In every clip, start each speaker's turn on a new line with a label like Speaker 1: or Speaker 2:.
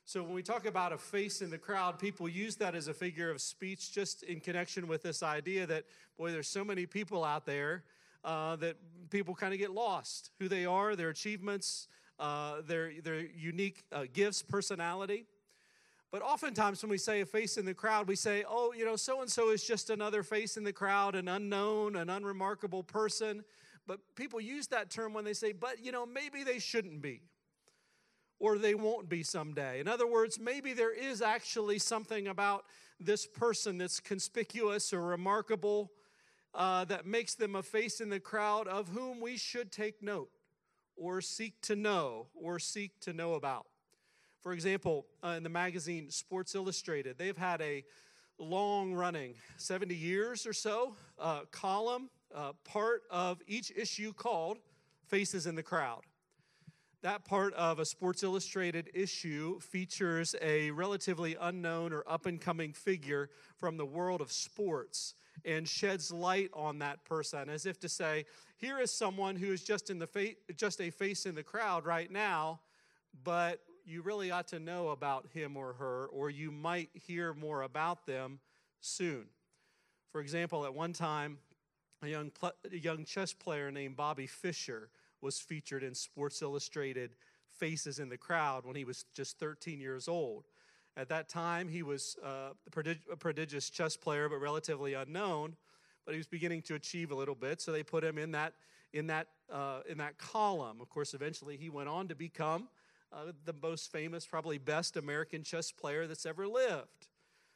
Speaker 1: So when we talk about a face in the crowd, people use that as a figure of speech just in connection with this idea that, boy, there's so many people out there that people kind of get lost. Who they are, their achievements, their unique gifts, personality. But oftentimes when we say a face in the crowd, we say, oh, so-and-so is just another face in the crowd, an unknown, an unremarkable person. But people use that term when they say, but, maybe they shouldn't be. Or they won't be someday. In other words, maybe there is actually something about this person that's conspicuous or remarkable that makes them a face in the crowd of whom we should take note or seek to know about. For example, in the magazine Sports Illustrated, they've had a long-running, 70 years or so, column, part of each issue called Faces in the Crowd. That part of a Sports Illustrated issue features a relatively unknown or up-and-coming figure from the world of sports and sheds light on that person as if to say, here is someone who is just a face in the crowd right now, but you really ought to know about him or her, or you might hear more about them soon. For example, at one time, a young chess player named Bobby Fischer was featured in Sports Illustrated Faces in the Crowd when he was just 13 years old. At that time, he was a prodigious chess player, but relatively unknown. But he was beginning to achieve a little bit, so they put him in that column. Of course, eventually he went on to become the most famous, probably best American chess player that's ever lived.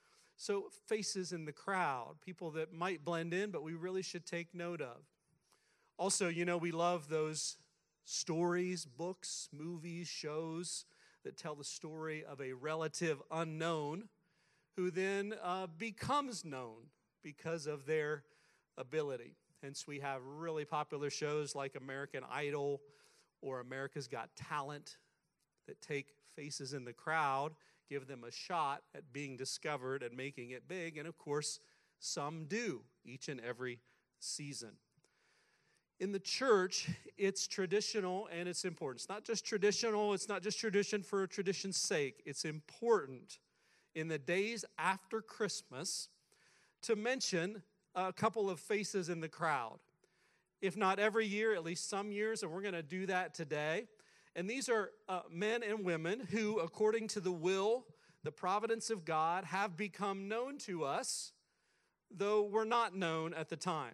Speaker 1: So faces in the crowd, people that might blend in, but we really should take note of. Also, we love those stories, books, movies, shows that tell the story of a relative unknown who then becomes known because of their ability. Hence, we have really popular shows like American Idol or America's Got Talent that take faces in the crowd, give them a shot at being discovered and making it big. And, of course, some do each and every season. In the church, it's traditional and it's important. It's not just traditional. It's not just tradition for tradition's sake. It's important in the days after Christmas to mention a couple of faces in the crowd. If not every year, at least some years, and we're going to do that today. And these are men and women who, according to the will, the providence of God, have become known to us, though were not known at the time.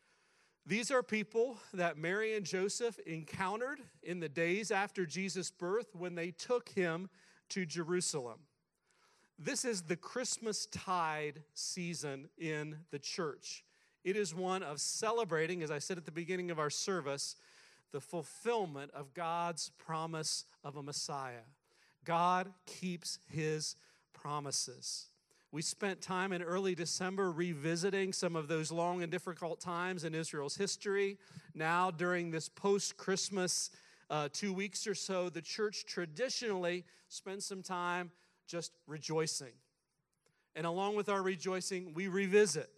Speaker 1: These are people that Mary and Joseph encountered in the days after Jesus' birth when they took him to Jerusalem. This is the Christmastide season in the church. It is one of celebrating, as I said at the beginning of our service, the fulfillment of God's promise of a Messiah. God keeps his promises. We spent time in early December revisiting some of those long and difficult times in Israel's history. Now, during this post-Christmas 2 weeks or so, the church traditionally spends some time just rejoicing. And along with our rejoicing, we revisit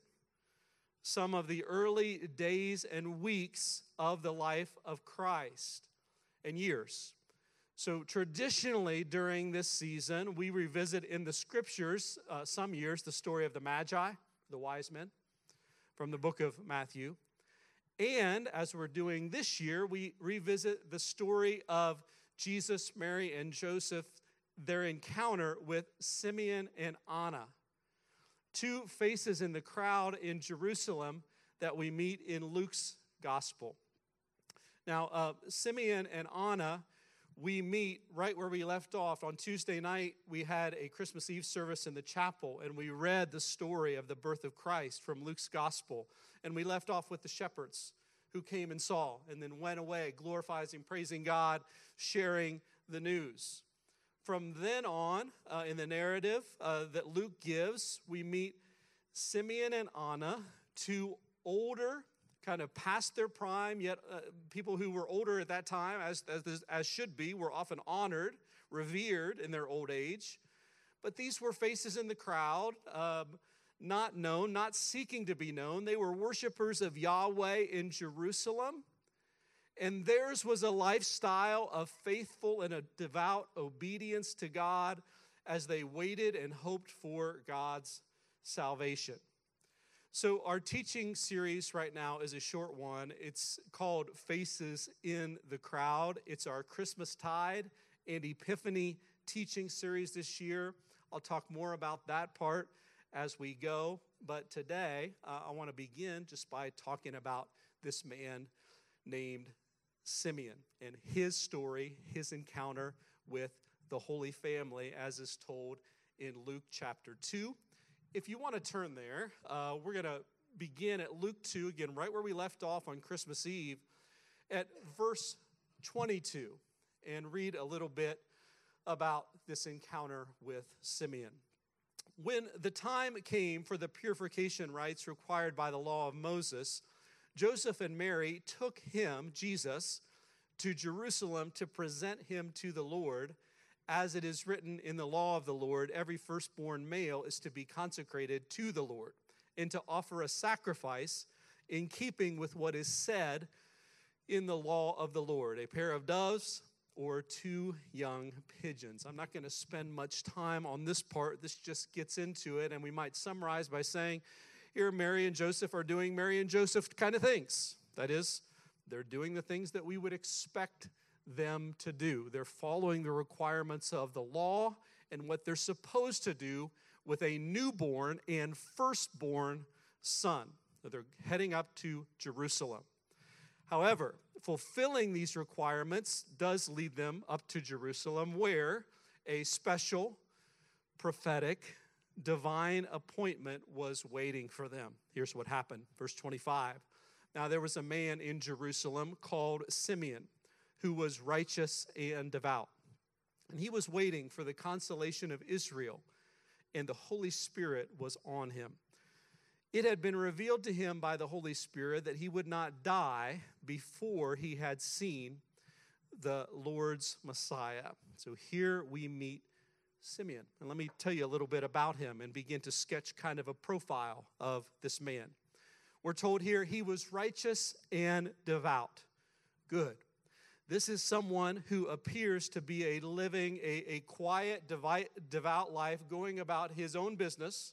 Speaker 1: some of the early days and weeks of the life of Christ and years. So traditionally during this season, we revisit in the scriptures some years the story of the Magi, the wise men, from the book of Matthew. And as we're doing this year, we revisit the story of Jesus, Mary, and Joseph, their encounter with Simeon and Anna, two faces in the crowd in Jerusalem that we meet in Luke's gospel. Now, Simeon and Anna, we meet right where we left off. On Tuesday night, we had a Christmas Eve service in the chapel, and we read the story of the birth of Christ from Luke's gospel. And we left off with the shepherds who came and saw and then went away, glorifying and praising God, sharing the news. From then on, in the narrative that Luke gives, we meet Simeon and Anna, two older, kind of past their prime, yet people who were older at that time, as should be, were often honored, revered in their old age. But these were faces in the crowd, not known, not seeking to be known. They were worshipers of Yahweh in Jerusalem. And theirs was a lifestyle of faithful and a devout obedience to God as they waited and hoped for God's salvation. So our teaching series right now is a short one. It's called Faces in the Crowd. It's our Christmastide and Epiphany teaching series this year. I'll talk more about that part as we go. But today, I want to begin just by talking about this man named Simeon and his story, his encounter with the Holy Family, as is told in Luke chapter 2. If you want to turn there, we're going to begin at Luke 2, again, right where we left off on Christmas Eve, at verse 22, and read a little bit about this encounter with Simeon. When the time came for the purification rites required by the law of Moses, Joseph and Mary took him, Jesus, to Jerusalem to present him to the Lord. As it is written in the law of the Lord, every firstborn male is to be consecrated to the Lord and to offer a sacrifice in keeping with what is said in the law of the Lord, a pair of doves or 2 young pigeons. I'm not going to spend much time on this part. This just gets into it, and we might summarize by saying, here Mary and Joseph are doing Mary and Joseph kind of things. That is, they're doing the things that we would expect them to do. They're following the requirements of the law and what they're supposed to do with a newborn and firstborn son. So they're heading up to Jerusalem. However, fulfilling these requirements does lead them up to Jerusalem, where a special, prophetic, divine appointment was waiting for them. Here's what happened. Verse 25. Now there was a man in Jerusalem called Simeon, who was righteous and devout. And he was waiting for the consolation of Israel, and the Holy Spirit was on him. It had been revealed to him by the Holy Spirit that he would not die before he had seen the Lord's Messiah. So here we meet Simeon. And let me tell you a little bit about him and begin to sketch kind of a profile of this man. We're told here he was righteous and devout. Good. This is someone who appears to be living a quiet, devout life, going about his own business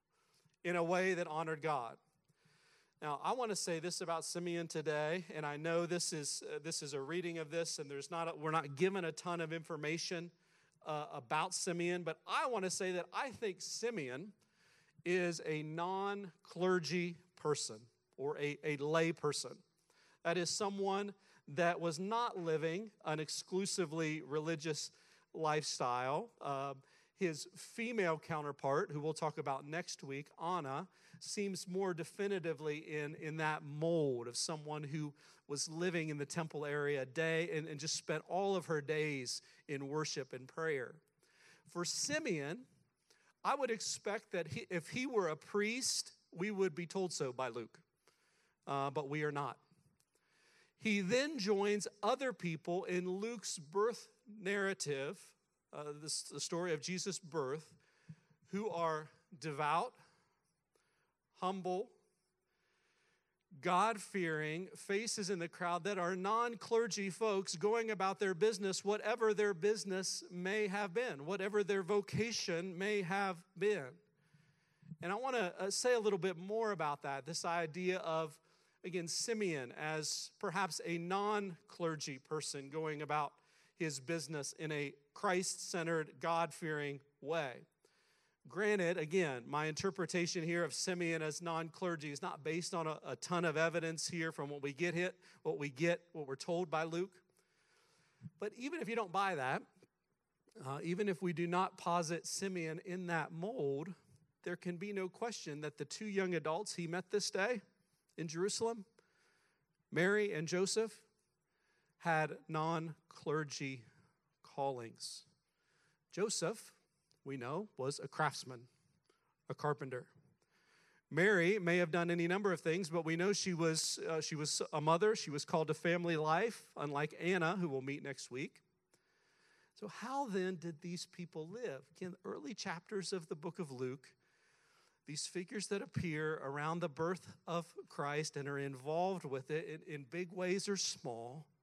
Speaker 1: in a way that honored God. Now, I want to say this about Simeon today, and I know this is a reading of this, and we're not given a ton of information about Simeon, but I want to say that I think Simeon is a non-clergy person or a lay person. That is someone that was not living an exclusively religious lifestyle. His female counterpart, who we'll talk about next week, Anna, seems more definitively in that mold of someone who was living in the temple area a day and just spent all of her days in worship and prayer. For Simeon, I would expect that if he were a priest, we would be told so by Luke, but we are not. He then joins other people in Luke's birth narrative, the story of Jesus' birth, who are devout, humble, God-fearing faces in the crowd that are non-clergy folks going about their business, whatever their business may have been, whatever their vocation may have been. And I want to say a little bit more about that, this idea of, again, Simeon as perhaps a non-clergy person going about his business in a Christ-centered, God-fearing way. Granted, again, my interpretation here of Simeon as non-clergy is not based on a ton of evidence here from what we're told by Luke. But even if you don't buy that, even if we do not posit Simeon in that mold, there can be no question that the 2 young adults he met this day in Jerusalem, Mary and Joseph, had non-clergy callings. Joseph, we know, was a craftsman, a carpenter. Mary may have done any number of things, but we know she was a mother. She was called to family life, unlike Anna, who we'll meet next week. So how then did these people live? Again, early chapters of the book of Luke, these figures that appear around the birth of Christ and are involved with it in big ways or small,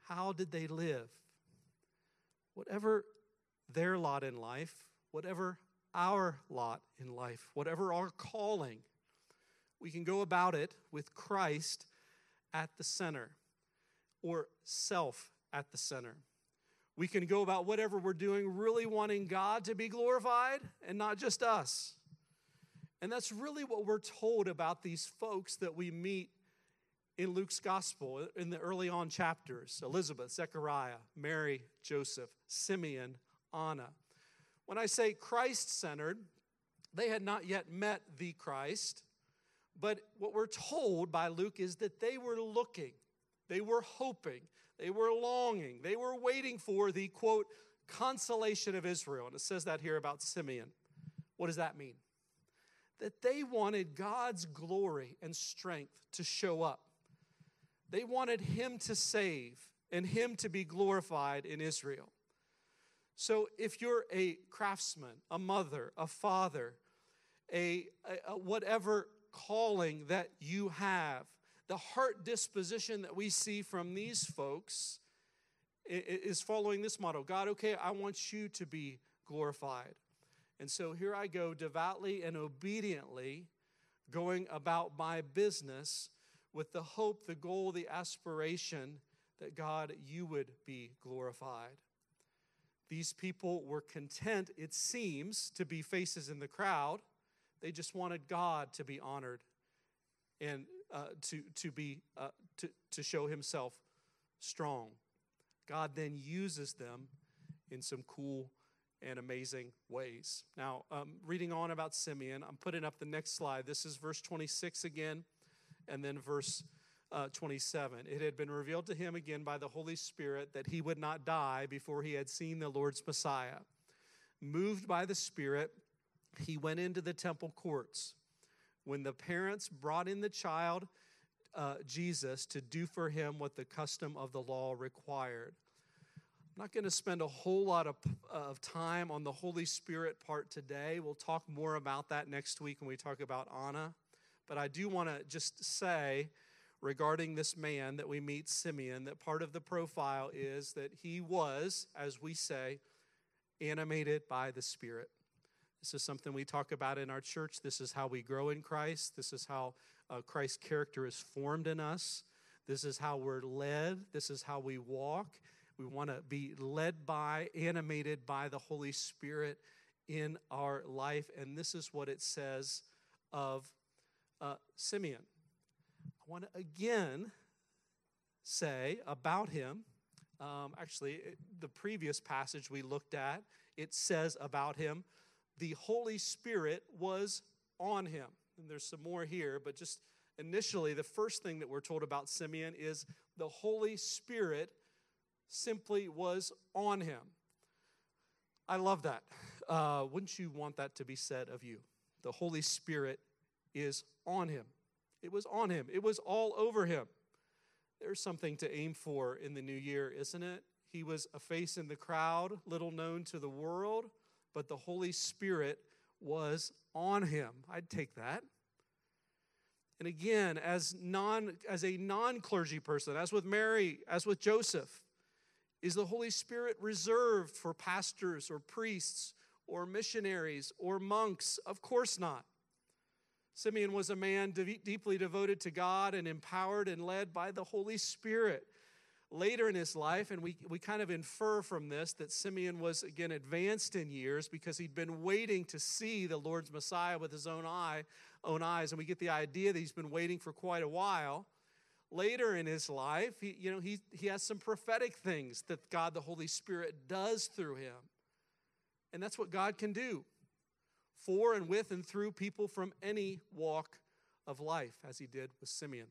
Speaker 1: How did they live? Whatever their lot in life, whatever our lot in life, whatever our calling, we can go about it with Christ at the center, or self at the center. We can go about whatever we're doing really wanting God to be glorified and not just us. And that's really what we're told about these folks that we meet in Luke's gospel in the early on chapters: Elizabeth, Zechariah, Mary, Joseph, Simeon, Anna. When I say Christ-centered, they had not yet met the Christ, but what we're told by Luke is that they were looking, they were hoping, they were longing, they were waiting for the, quote, consolation of Israel. And it says that here about Simeon. What does that mean? That they wanted God's glory and strength to show up. They wanted him to save and him to be glorified in Israel. So if you're a craftsman, a mother, a father, a whatever calling that you have, the heart disposition that we see from these folks is following this motto: God, okay, I want you to be glorified. And so here I go, devoutly and obediently going about my business with the hope, the goal, the aspiration that, God, you would be glorified. These people were content, it seems, to be faces in the crowd. They just wanted God to be honored and to show himself strong. God then uses them in some cool and amazing ways. Now, reading on about Simeon, I'm putting up the next slide. This is verse 26 again, and then verse 27. It had been revealed to him again by the Holy Spirit that he would not die before he had seen the Lord's Messiah. Moved by the Spirit, he went into the temple courts. When the parents brought in the child, Jesus, to do for him what the custom of the law required. I'm not going to spend a whole lot of time on the Holy Spirit part today. We'll talk more about that next week when we talk about Anna. But I do want to just say regarding this man that we meet, Simeon, that part of the profile is that he was, as we say, animated by the Spirit. This is something we talk about in our church. This is how we grow in Christ. This is how Christ's character is formed in us. This is how we're led. This is how we walk. We want to be led by, animated by the Holy Spirit in our life. And this is what it says of Simeon. I want to again say about him, the previous passage we looked at, it says about him, the Holy Spirit was on him. And there's some more here, but just initially, the first thing that we're told about Simeon is the Holy Spirit simply was on him. I love that. Wouldn't you want that to be said of you? The Holy Spirit is on him. It was on him. It was all over him. There's something to aim for in the new year, isn't it? He was a face in the crowd, little known to the world, but the Holy Spirit was on him. I'd take that. And again, as a non-clergy person, as with Mary, as with Joseph, is the Holy Spirit reserved for pastors or priests or missionaries or monks? Of course not. Simeon was a man deeply devoted to God and empowered and led by the Holy Spirit. Later in his life, and we kind of infer from this that Simeon was, again, advanced in years because he'd been waiting to see the Lord's Messiah with his own eyes, and we get the idea that he's been waiting for quite a while. Later in his life, he has some prophetic things that God, the Holy Spirit, does through him. And that's what God can do for and with and through people from any walk of life, as he did with Simeon.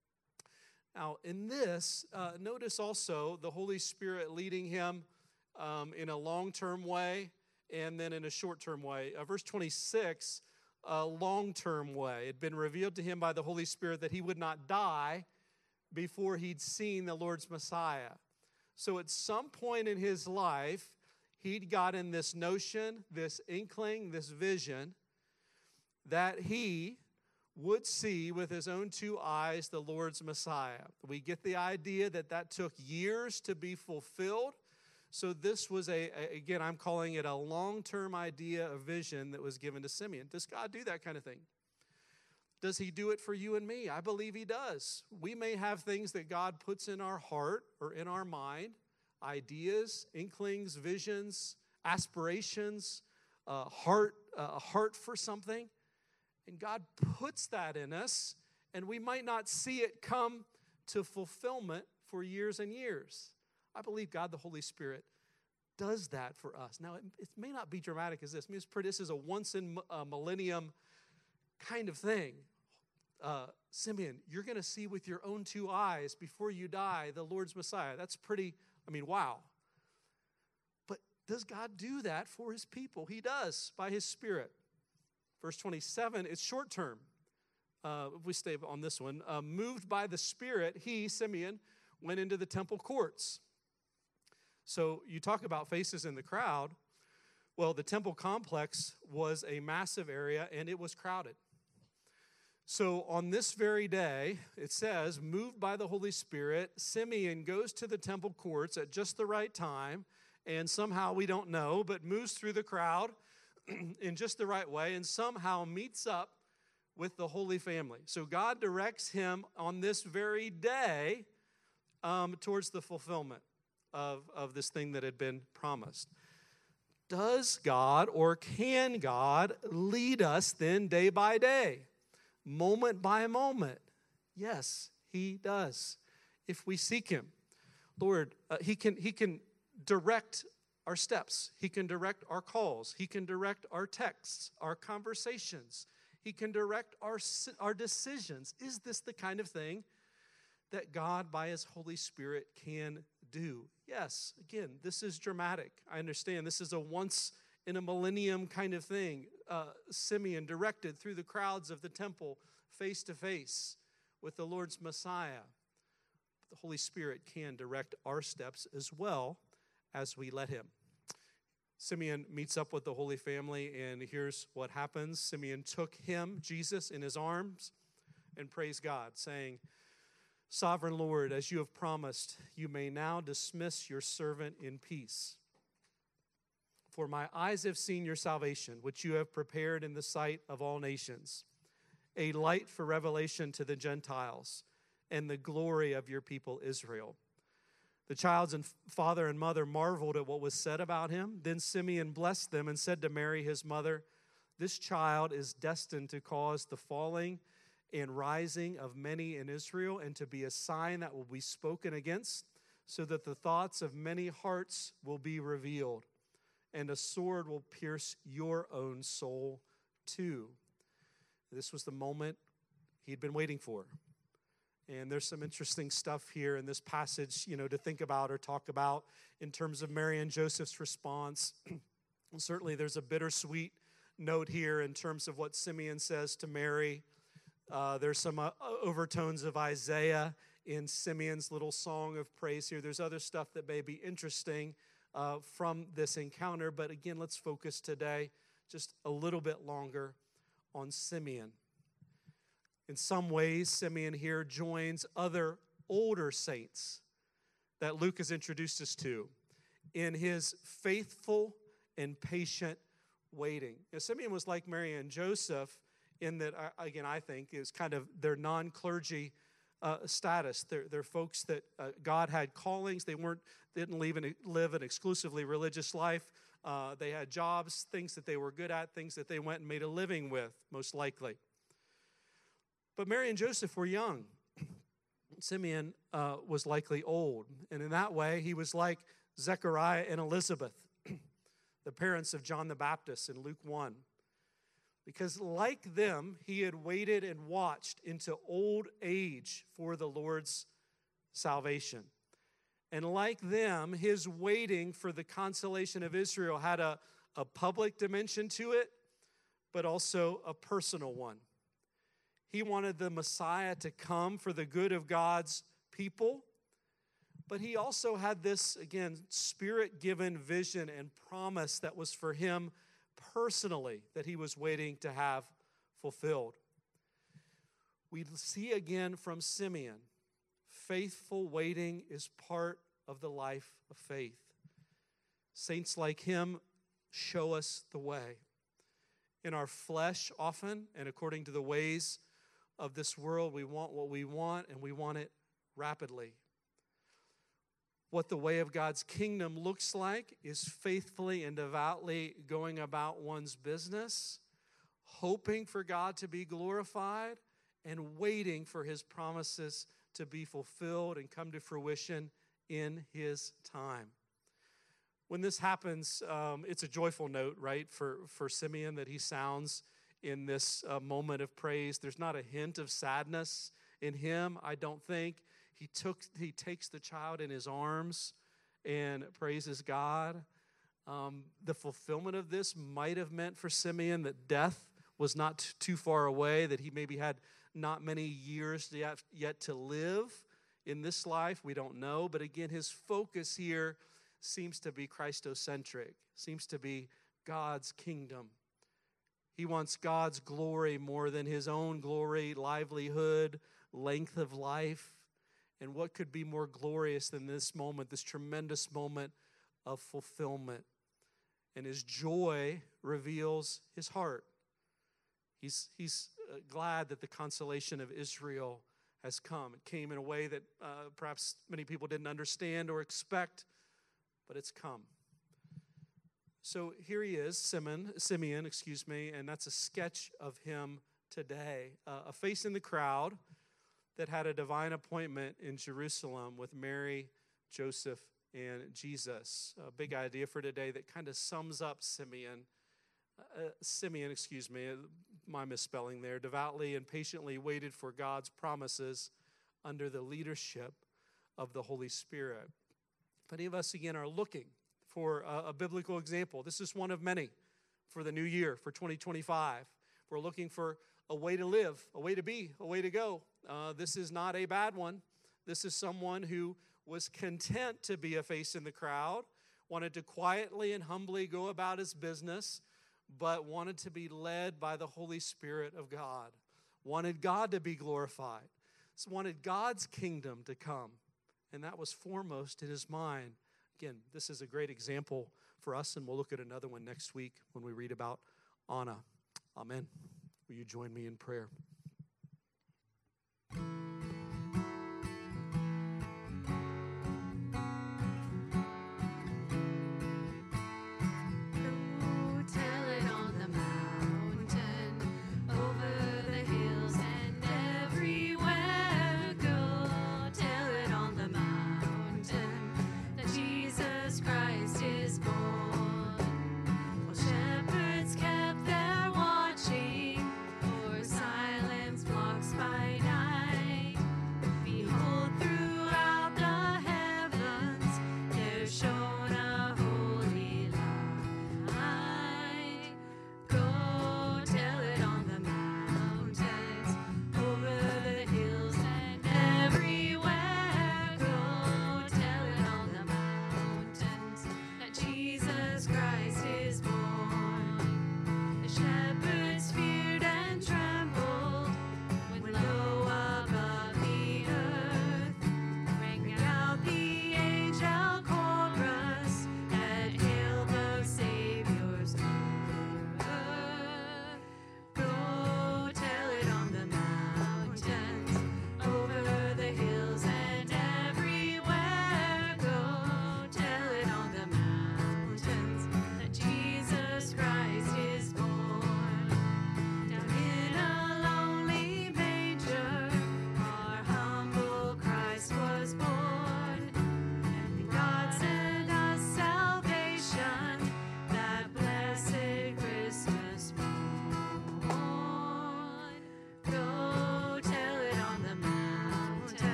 Speaker 1: Now, in this, notice also the Holy Spirit leading him in a long-term way and then in a short-term way. Verse 26, a long-term way. It had been revealed to him by the Holy Spirit that he would not die before he'd seen the Lord's Messiah. So at some point in his life, he'd gotten this notion, this inkling, this vision that he would see with his own two eyes the Lord's Messiah. We get the idea that that took years to be fulfilled. So this was again, I'm calling it a long-term idea, a vision that was given to Simeon. Does God do that kind of thing? Does he do it for you and me? I believe he does. We may have things that God puts in our heart or in our mind, ideas, inklings, visions, aspirations, a heart for something. And God puts that in us, and we might not see it come to fulfillment for years and years. I believe God, the Holy Spirit, does that for us. Now, it may not be dramatic as this. I mean, this is a once-in-a-millennium kind of thing. Simeon, you're going to see with your own two eyes before you die the Lord's Messiah. That's pretty, wow. But does God do that for his people? He does, by his Spirit. Verse 27, it's short term. If we stay on this one, moved by the Spirit, he, Simeon, went into the temple courts. So you talk about faces in the crowd. Well, the temple complex was a massive area, and it was crowded. So on this very day, it says, moved by the Holy Spirit, Simeon goes to the temple courts at just the right time, and somehow, we don't know, but moves through the crowd in just the right way and somehow meets up with the Holy Family. So God directs him on this very day towards the fulfillment of this thing that had been promised. Does God or can God lead us then day by day, moment by moment? Yes, he does. If we seek him, Lord, he can direct our steps. He can direct our calls. He can direct our texts, our conversations. He can direct our decisions. Is this the kind of thing that God, by his Holy Spirit, can do? Yes. Again, this is dramatic. I understand. This is a once-in-a-millennium kind of thing. Simeon directed through the crowds of the temple face to face with the Lord's Messiah. But the Holy Spirit can direct our steps as well as we let him. Simeon meets up with the Holy Family, and here's what happens. Simeon took him, Jesus, in his arms and praised God, saying, Sovereign Lord, as you have promised, you may now dismiss your servant in peace. For my eyes have seen your salvation, which you have prepared in the sight of all nations, a light for revelation to the Gentiles and the glory of your people Israel. The child's father and mother marveled at what was said about him. Then Simeon blessed them and said to Mary, his mother, this child is destined to cause the falling and rising of many in Israel and to be a sign that will be spoken against, so that the thoughts of many hearts will be revealed, and a sword will pierce your own soul too. This was the moment he'd been waiting for. And there's some interesting stuff here in this passage, to think about or talk about in terms of Mary and Joseph's response. Certainly there's a bittersweet note here in terms of what Simeon says to Mary. There's some overtones of Isaiah in Simeon's little song of praise here. There's other stuff that may be interesting from this encounter. But again, let's focus today just a little bit longer on Simeon. In some ways, Simeon here joins other older saints that Luke has introduced us to in his faithful and patient waiting. Simeon was like Mary and Joseph in that, again, I think, is kind of their non-clergy status. They're folks that God had callings. They didn't live an exclusively religious life. They had jobs, things that they were good at, things that they went and made a living with, most likely. But Mary and Joseph were young. Simeon was likely old. And in that way, he was like Zechariah and Elizabeth, the parents of John the Baptist in Luke 1. Because like them, he had waited and watched into old age for the Lord's salvation. And like them, his waiting for the consolation of Israel had a public dimension to it, but also a personal one. He wanted the Messiah to come for the good of God's people, but he also had this, again, Spirit-given vision and promise that was for him personally, that he was waiting to have fulfilled. we see again from Simeon, faithful waiting is part of the life of faith. Saints like him show us the way. In our flesh, often, and according to the ways of this world, we want what we want, and we want it rapidly. What the way of God's kingdom looks like is faithfully and devoutly going about one's business, hoping for God to be glorified, and waiting for his promises to be fulfilled and come to fruition in his time. When this happens, it's a joyful note, right, for Simeon that he sounds in this moment of praise. There's not a hint of sadness in him, I don't think. He takes the child in his arms and praises God. The fulfillment of this might have meant for Simeon that death was not too far away, that he maybe had not many years yet to live in this life. We don't know. But again, his focus here seems to be Christocentric, seems to be God's kingdom. He wants God's glory more than his own glory, livelihood, length of life. And what could be more glorious than this moment, this tremendous moment of fulfillment? And his joy reveals his heart. He's glad that the consolation of Israel has come. It came in a way that perhaps many people didn't understand or expect, but it's come. So here he is, Simeon, and that's a sketch of him today. A face in the crowd that had a divine appointment in Jerusalem with Mary, Joseph, and Jesus. A big idea for today that kind of sums up Simeon, my misspelling there, devoutly and patiently waited for God's promises under the leadership of the Holy Spirit. If any of us, again, are looking for a biblical example, this is one of many for the new year, for 2025. We're looking for a way to live, a way to be, a way to go. This is not a bad one. This is someone who was content to be a face in the crowd, wanted to quietly and humbly go about his business, but wanted to be led by the Holy Spirit of God, wanted God to be glorified, wanted God's kingdom to come, and that was foremost in his mind. Again, this is a great example for us, and we'll look at another one next week when we read about Anna. Amen. Will you join me in prayer?